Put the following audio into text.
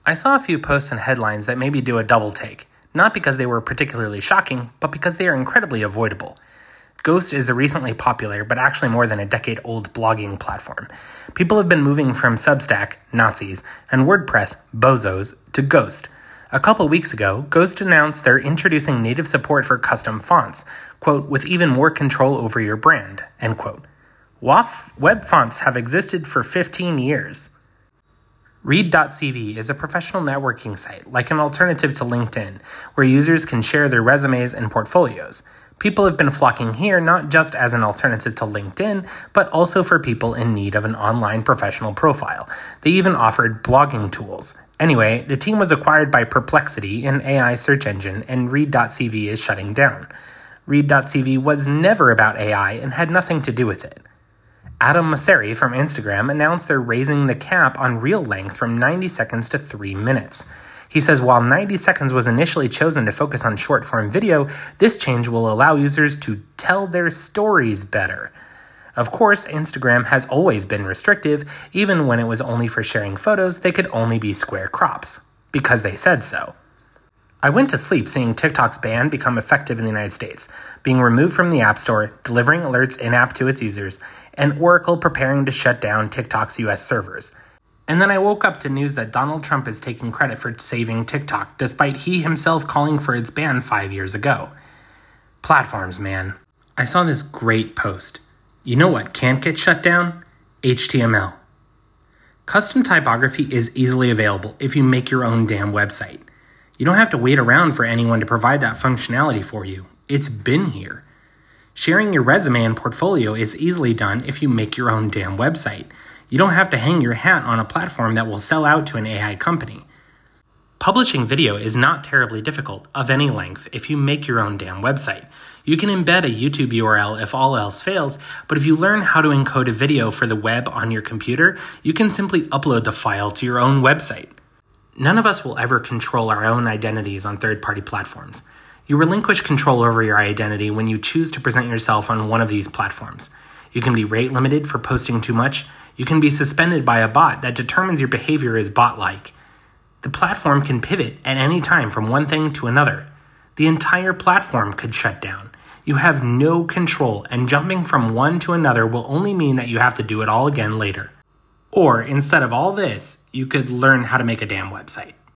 I saw a few posts and headlines that made me do a double take, not because they were particularly shocking, but because they are incredibly avoidable. Ghost is a recently popular, but actually more than a decade-old blogging platform. People have been moving from Substack, Nazis, and WordPress, bozos, to Ghost. A couple weeks ago, Ghost announced they're introducing native support for custom fonts, quote, with even more control over your brand, end quote. Web fonts have existed for 15 years. Read.cv is a professional networking site, like an alternative to LinkedIn, where users can share their resumes and portfolios. People have been flocking here not just as an alternative to LinkedIn, but also for people in need of an online professional profile. They even offered blogging tools. Anyway, the team was acquired by Perplexity, an AI search engine, and Read.cv is shutting down. Read.cv was never about AI and had nothing to do with it. Adam Mosseri from Instagram announced they're raising the cap on reel length from 90 seconds to 3 minutes. He says while 90 seconds was initially chosen to focus on short-form video, this change will allow users to tell their stories better. Of course, Instagram has always been restrictive. Even when it was only for sharing photos, they could only be square crops, because they said so. I went to sleep seeing TikTok's ban become effective in the United States, being removed from the App Store, delivering alerts in-app to its users, and Oracle preparing to shut down TikTok's US servers. And then I woke up to news that Donald Trump is taking credit for saving TikTok, despite he himself calling for its ban 5 years ago. Platforms, man. I saw this great post. You know what can't get shut down? HTML. Custom typography is easily available if you make your own damn website. You don't have to wait around for anyone to provide that functionality for you. It's been here. Sharing your resume and portfolio is easily done if you make your own damn website. You don't have to hang your hat on a platform that will sell out to an AI company. Publishing video is not terribly difficult, of any length, if you make your own damn website. You can embed a YouTube URL if all else fails, but if you learn how to encode a video for the web on your computer, you can simply upload the file to your own website. None of us will ever control our own identities on third-party platforms. You relinquish control over your identity when you choose to present yourself on one of these platforms. You can be rate limited for posting too much. You can be suspended by a bot that determines your behavior is bot-like. The platform can pivot at any time from one thing to another. The entire platform could shut down. You have no control, and jumping from one to another will only mean that you have to do it all again later. Or, instead of all this, you could learn how to make a damn website.